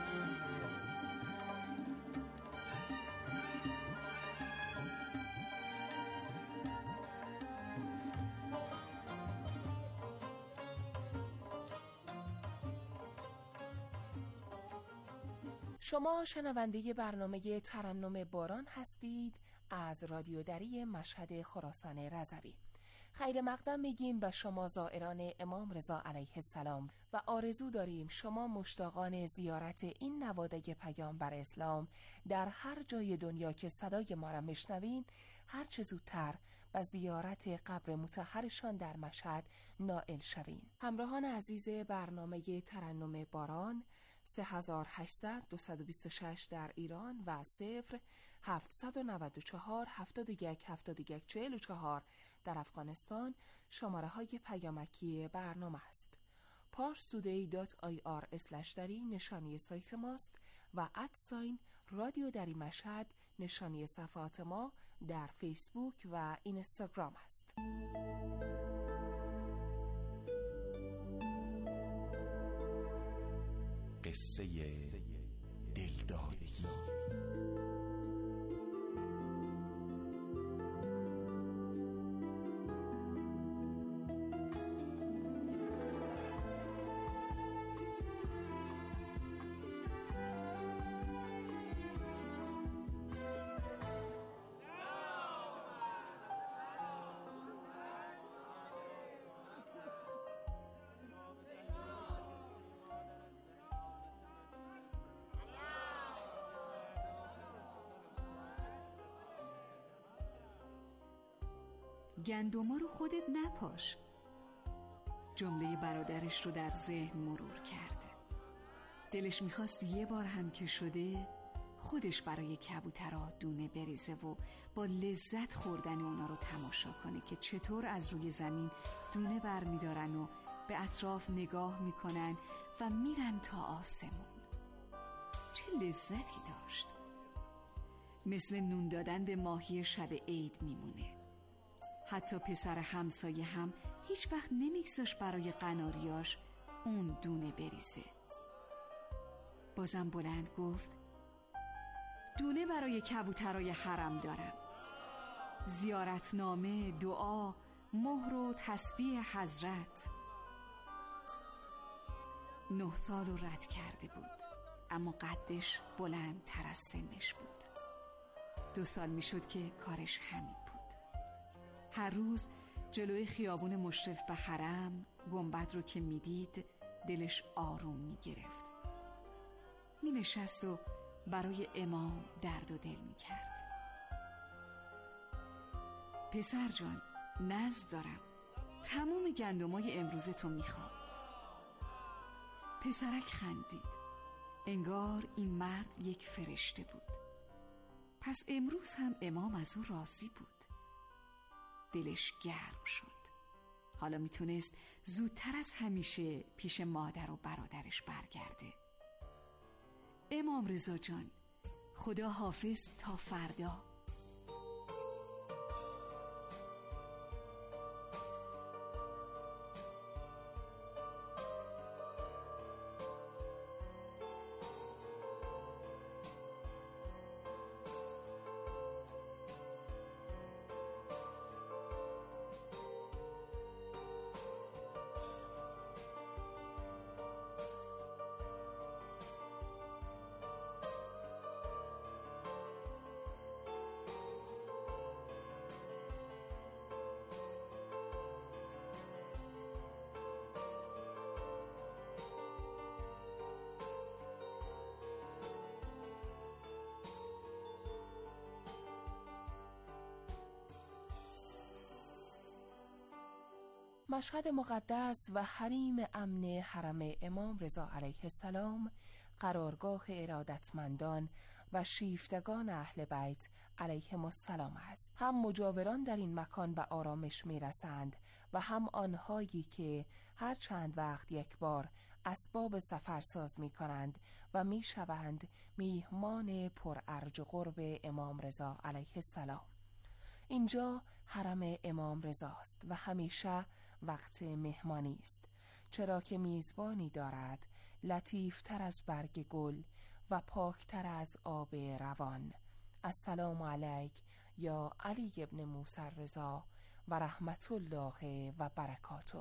شما شنونده برنامه ترنم باران هستید از رادیو دری مشهد خراسان رضوی. خیر مقدم میگیم به شما زائران امام رضا علیه السلام و آرزو داریم شما مشتاقان زیارت این نواده پیامبر اسلام در هر جای دنیا که صدای ما را میشنوین هر چه زودتر به زیارت قبر مطهرشان در مشهد نائل شوین. همراهان عزیز برنامه ترنم باران 3800 226 در ایران و 0794 71 71 44 در افغانستان شماره های پیامکی برنامه است. parstoday.ir/dari نشانی سایت ماست و @ رادیو دری مشهد نشانی صفحات ما در فیسبوک و اینستاگرام است. قصه دلدادگی. گندما رو خودت نپاش. جمله برادرش رو در ذهن مرور کرد. دلش میخواست یه بار هم که شده خودش برای کبوترها دونه بریزه و با لذت خوردن اونا رو تماشا کنه که چطور از روی زمین دونه بر میدارن و به اطراف نگاه میکنن و میرن تا آسمون. چه لذتی داشت. مثل نون دادن به ماهی شب عید میمونه. حتی پسر همسایه هم هیچ وقت نمیگذاشت برای قناریاش اون دونه بریزه. بازم بلند گفت دونه برای کبوترای حرم دارم. زیارتنامه، دعا، مهر و تسبیح حضرت. 9 سال رو رد کرده بود، اما قدش بلندتر از سنش بود. 2 سال می شد که کارش همین بود. هر روز جلوی خیابون مشرف به حرم گنبد رو که می دید دلش آروم می گرفت. می نشست و برای امام درد و دل می کرد. پسر جان، نزد دارم. تموم گندمای امروز تو می خوام. پسرک خندید. انگار این مرد یک فرشته بود. پس امروز هم امام از او راضی بود. دلش گرم شد. حالا میتونست زودتر از همیشه پیش مادر و برادرش برگرده. امام رضا جان، خدا حافظ تا فردا. مشهد مقدس و حریم امن حرم امام رضا علیه السلام قرارگاه ارادتمندان و شیفتگان اهل بیت علیهم السلام است. هم مجاوران در این مکان به آرامش میرسند و هم آنهایی که هر چند وقت یک بار اسباب سفرساز می کنند و می شوند میهمان پر ارج و قرب امام رضا علیه السلام. اینجا حرم امام رضاست و همیشه وقت مهمانی است، چرا که میزبانی دارد لطیفتر از برگ گل و پاکتر از آب روان. السلام علیک یا علی ابن موسی رضا و رحمت الله و برکاته.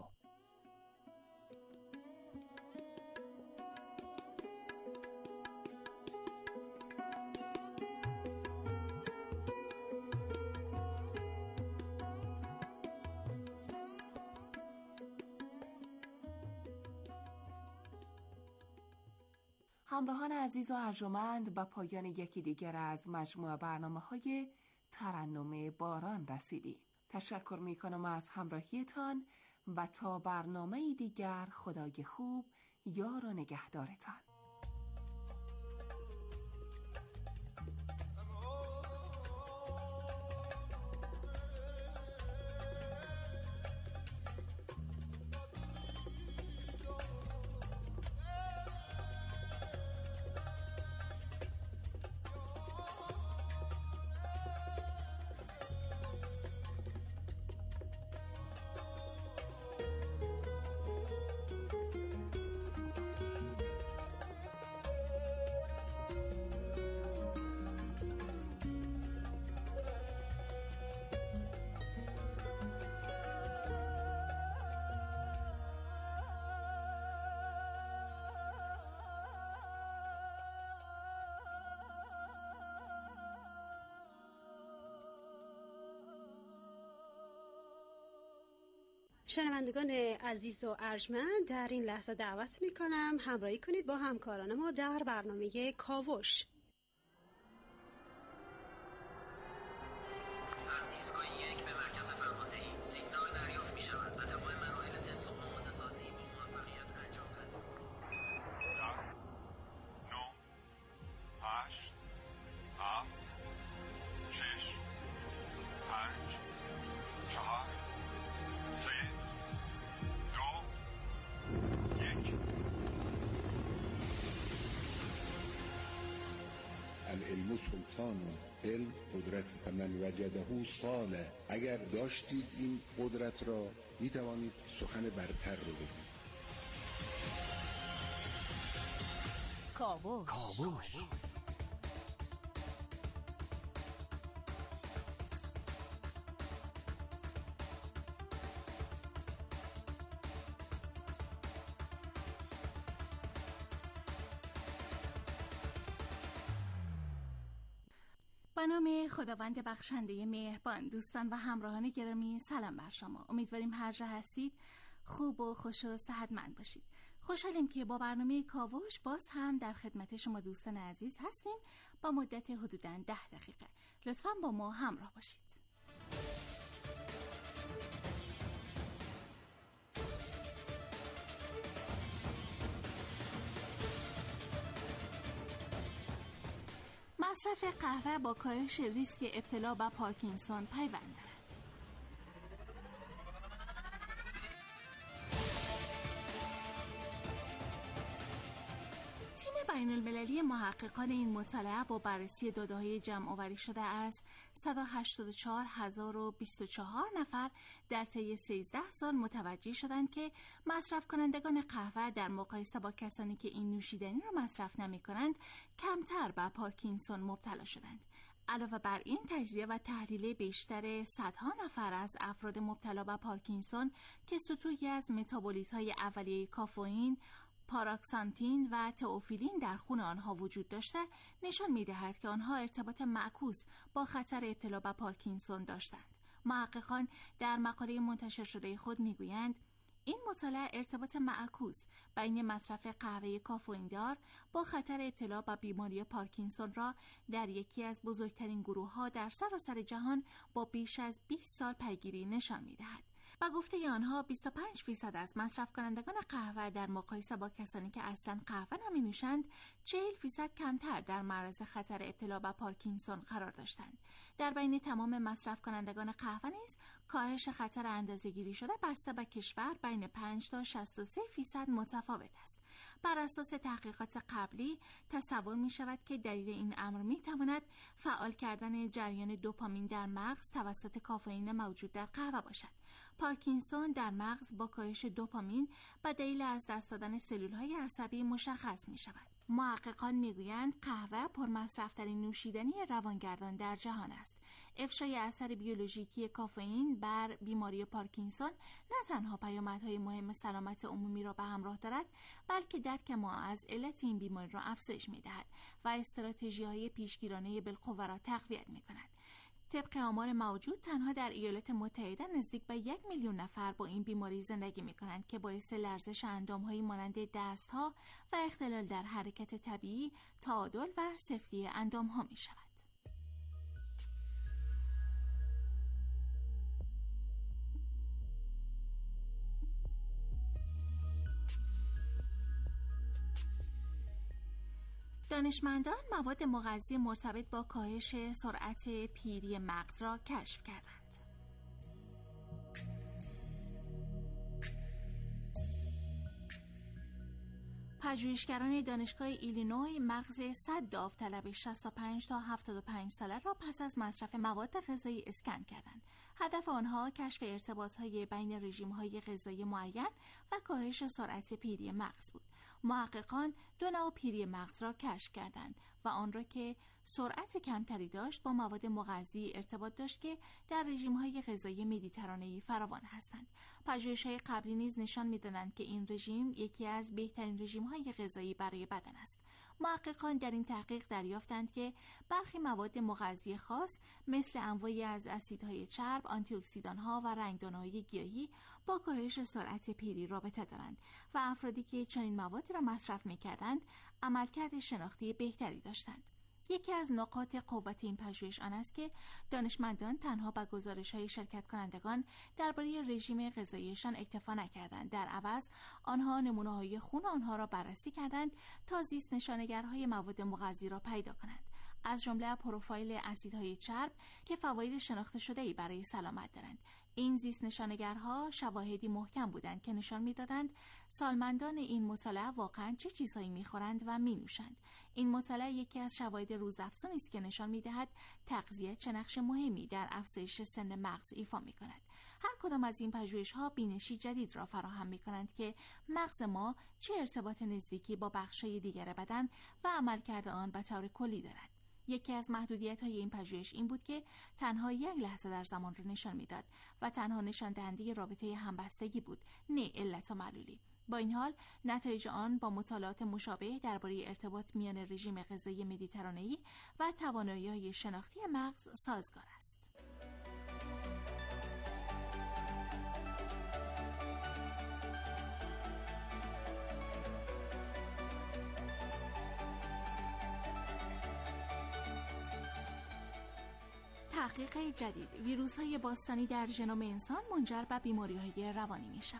همراهان عزیز و ارجمند، به پایان یکی دیگر از مجموعه برنامه‌های ترنم باران رسیدیم. تشکر می‌کنم از همراهیتان و تا برنامه دیگر خدای خوب یار و نگهدارتان. شنوندگان عزیز و ارجمند، در این لحظه دعوت میکنم همراهی کنید با همکاران ما در برنامه کاوش. از ایستگاه 1 به مرکز فرماندهی العلم سلطان و علم قدرت و من وجده صالح. اگر داشتید این قدرت را می توانید سخن برتر رو بگید. کاوش. به نام خداوند بخشنده مهربان، دوستان و همراهان گرامی، سلام بر شما. امیدواریم هر جا هستید خوب و خوش و صحتمند باشید. خوشحالیم که با برنامه کاوش باز هم در خدمت شما دوستان عزیز هستیم با مدت حدوداً 10 دقیقه. لطفاً با ما همراه باشید. مصرف قهوه با کاهش ریسک ابتلا به پارکینسون پیوند دارد. تیم بین المللی محققان این مطالعه با بررسی داده‌های جمع آوری شده از 184,024 نفر در طی 13 سال متوجه شدند که مصرف کنندگان قهوه در مقایسه با کسانی که این نوشیدنی را مصرف نمی کنند کمتر به پارکینسون مبتلا شدند. علاوه بر این، تجزیه و تحلیل بیشتر صدها نفر از افراد مبتلا به پارکینسون که سطوحی از متابولیت‌های اولیه کافئین، پاراکسانتین و تئوفیلین در خون آنها وجود داشته نشان می‌دهد که آنها ارتباط معکوس با خطر ابتلا به پارکینسون داشتند. محققان در مقاله منتشر شده خود می‌گویند این مطالعه ارتباط معکوس بین مصرف قهوه کافئین‌دار با خطر ابتلا به بیماری پارکینسون را در یکی از بزرگترین گروه‌ها در سراسر جهان با بیش از 20 سال پیگیری نشان می‌دهد. با گفته آنها 25% از مصرف کنندگان قهوه در مقایسه با کسانی که اصلا قهوه نمی نوشند 40% کمتر در معرض خطر ابتلا به پارکینسون قرار داشتند. در بین تمام مصرف کنندگان قهوه نیز کاهش خطر اندازه‌گیری شده بسته به کشور بین 5 تا 63% متفاوت است. بر اساس تحقیقات قبلی تصور می شود که دلیل این امر می تواند فعال کردن جریان دوپامین در مغز توسط کافئین موجود در قهوه باشد. پارکینسون در مغز با کاهش دوپامین به دلیل از دست دادن سلولهای عصبی مشخص می شود. محققان میگویند قهوه پرمصرف‌ترین نوشیدنی روانگردان در جهان است. افشای اثر بیولوژیکی کافئین بر بیماری پارکینسون نه تنها پیامدهای مهم سلامت عمومی را به همراه دارد، بلکه درک ما از علت این بیماری را افزایش می‌دهد و استراتژی‌های پیشگیرانه بالقوه را تقویت می‌کند. طبق آمار موجود تنها در ایالات متحده نزدیک به 1 میلیون نفر با این بیماری زندگی می کنند که باعث لرزش اندام‌هایی مانند دست‌ها و اختلال در حرکت طبیعی، تعادل و سفتی اندام‌ها می شود. دانشمندان مواد مغذی مرتبط با کاهش سرعت پیری مغز را کشف کردند. پژوهشگران دانشگاه ایلینوی مغز 100 داوطلب 65 تا 75 ساله را پس از مصرف مواد غذایی اسکن کردند. هدف آنها کشف ارتباط‌های بین رژیم‌های غذایی معین و کاهش سرعت پیری مغز بود. محققان 2 نوع پیری مغز را کشف کردند و آن را که سرعت کمتری داشت با مواد مغذی ارتباط داشت که در رژیم‌های غذایی مدیترانه‌ای فراوان هستند. پژوهش‌های قبلی نیز نشان می‌دادند که این رژیم یکی از بهترین رژیم‌های غذایی برای بدن است. محققان در این تحقیق دریافتند که برخی مواد مغذی خاص مثل انواعی از اسیدهای چرب، آنتی‌اکسیدان‌ها و رنگدانه‌های گیاهی با کاهش سرعت پیری رابطه دارند و افرادی که چنین موادی را مصرف می‌کردند عملکرد شناختی بهتری داشتند. یکی از نقاط قوت این پژوهش آن است که دانشمندان تنها به گزارش‌های شرکت کنندگان درباره رژیم غذاییشان اکتفا نکردند. در عوض آنها نمونه‌های خون آنها را بررسی کردند تا زیست نشانگرهای مواد مغذی را پیدا کنند، از جمله پروفایل اسیدهای چرب که فواید شناخته شده‌ای برای سلامت دارند. این زیست نشانگرها شواهدی محکم بودند که نشان می‌دادند سالمندان این مطالعه واقعاً چه چیزهایی می‌خورند و می‌نوشند. این مطالعه یکی از شواهد روزافزونی است که نشان می‌دهد تغذیه چه نقش مهمی در افزایش سن مغز ایفا می‌کند. هر کدام از این پژوهش‌ها بینشی جدید را فراهم می‌کنند که مغز ما چه ارتباط نزدیکی با بخش‌های دیگر بدن و عملکرد آن به طور کلی دارد. یکی از محدودیت‌های این پژوهش این بود که تنها یک لحظه در زمان را نشان می‌داد و تنها نشان دهنده رابطه همبستگی بود، نه علت و معلولی. با این حال نتایج آن با مطالعات مشابه درباره ارتباط میان رژیم غذایی مدیترانه‌ای و توانایی‌های شناختی مغز سازگار است. تحقیق جدید: ویروس‌های باستانی در ژنوم انسان منجر به بیماری‌های روانی می‌شود.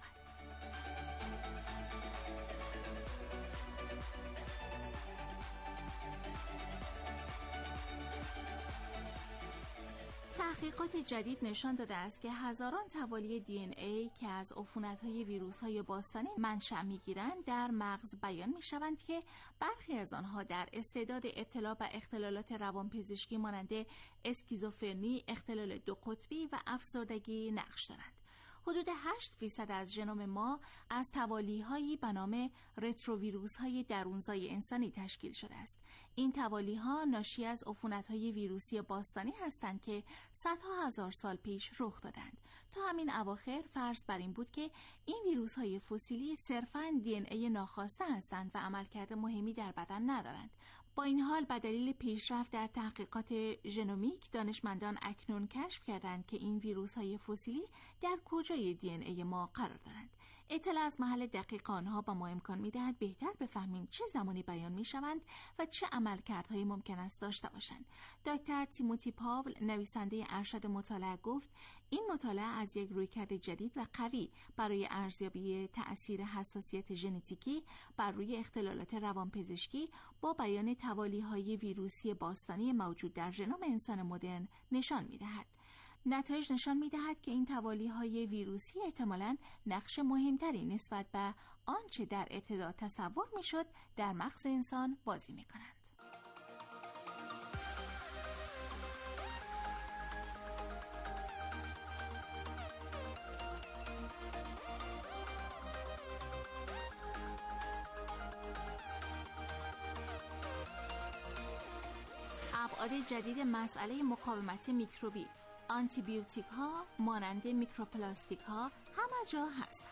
تحقیقات جدید نشان داده است که هزاران توالی DNA که از عفونت‌های ویروس‌های باستانی منشأ می‌گیرند در مغز بیان می‌شوند که برخی از آنها در استعداد ابتلا به اختلالات روانپزشکی مانند اسکیزوفرنی، اختلال دو قطبی و افسردگی نقش دارند. حدود 8% از ژنوم ما از توالیه‌هایی به نام رتروویروس‌های درونزای انسانی تشکیل شده است. این توالیه‌ها ناشی از عفونت‌های ویروسی باستانی هستند که صدها هزار سال پیش رخ دادند. تا همین اواخر فرض بر این بود که این ویروس‌های فسیلی صرفاً DNA ناخواسته هستند و عملکرد مهمی در بدن ندارند. با این حال به دلیل پیشرفت در تحقیقات ژنومیک دانشمندان اکنون کشف کردند که این ویروس‌های فسیلی در کجای DNA ما قرار دارند. اطلاع از محل دقیق آنها به ما امکان می‌دهد بهتر بفهمیم چه زمانی بیان می‌شوند و چه عملکردهایی ممکن است داشته باشند. دکتر تیموتی پاول، نویسنده ارشد مطالعه، گفت این مطالعه از یک رویکرد جدید و قوی برای ارزیابی تأثیر حساسیت ژنتیکی بر روی اختلالات روانپزشکی با بیان توالیه‌های ویروسی باستانی موجود در ژنوم انسان مدرن نشان می‌دهد. نتایج نشان می‌دهد که این توالیه‌های ویروسی احتمالاً نقش مهمتری نسبت به آنچه در ابتدا تصور می‌شد در مغز انسان بازی می‌کنند. ابعاد جدید مسئله مقاومت میکروبی: آنتیبیوتیک ها مانند میکروپلاستیک ها همه جا هستند.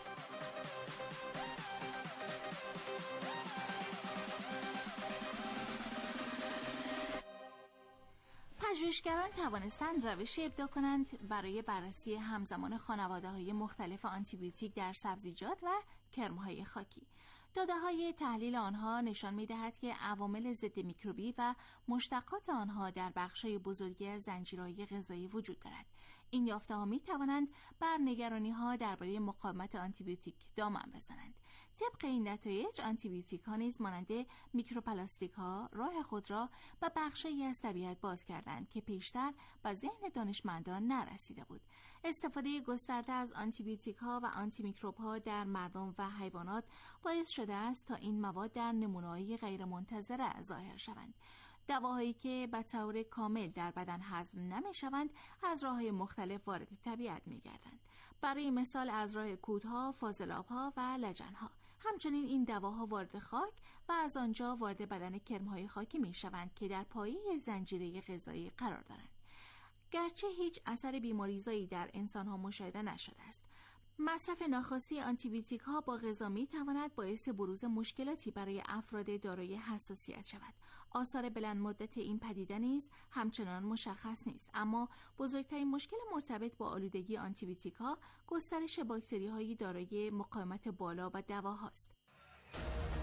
پژوهشگران توانستند روشی ابداع کنند برای بررسی همزمان خانواده‌های مختلف آنتیبیوتیک در سبزیجات و کرم‌های خاکی. داده‌های تحلیل آنها نشان می‌دهد که عوامل ضد میکروبی و مشتقات آنها در بخش‌های بزرگی از زنجیرهای غذایی وجود دارد. این یافته‌ها می‌توانند بر نگرانی‌ها درباره مقاومت آنتیبیوتیک دامن بزنند. طبق این نتایج آنتیبیوتیک‌ها نیز مانند میکروپلاستیک‌ها راه خود را به بخش‌هایی از طبیعت باز کردند که پیشتر به ذهن دانشمندان نرسیده بود. استفاده گسترده از آنتیبیوتیک‌ها و آنتی میکروب‌ها در مردم و حیوانات باعث شده است تا این مواد در نمونه‌های غیرمنتظره ظاهر شوند. دواهایی که به طور کامل در بدن هضم نمی‌شوند از راه‌های مختلف وارد طبیعت می‌گردند. برای مثال از راه کودها، فاضلاب‌ها و لجن‌ها. همچنین این دواها وارد خاک و از آنجا وارد بدن کرم‌های خاکی می‌شوند که در پایه زنجیره غذایی قرار دارند. گرچه هیچ اثر بیماریزایی در انسان‌ها مشاهده نشده است، مصرف ناخواسته آنتیبیوتیک ها با غذا می تواند باعث بروز مشکلاتی برای افراد دارای حساسیت شود. آثار بلند مدت این پدیده نیز همچنان مشخص نیست، اما بزرگترین مشکل مرتبط با آلودگی آنتیبیوتیک ها گسترش باکتری های دارای مقاومت بالا و دواهاست.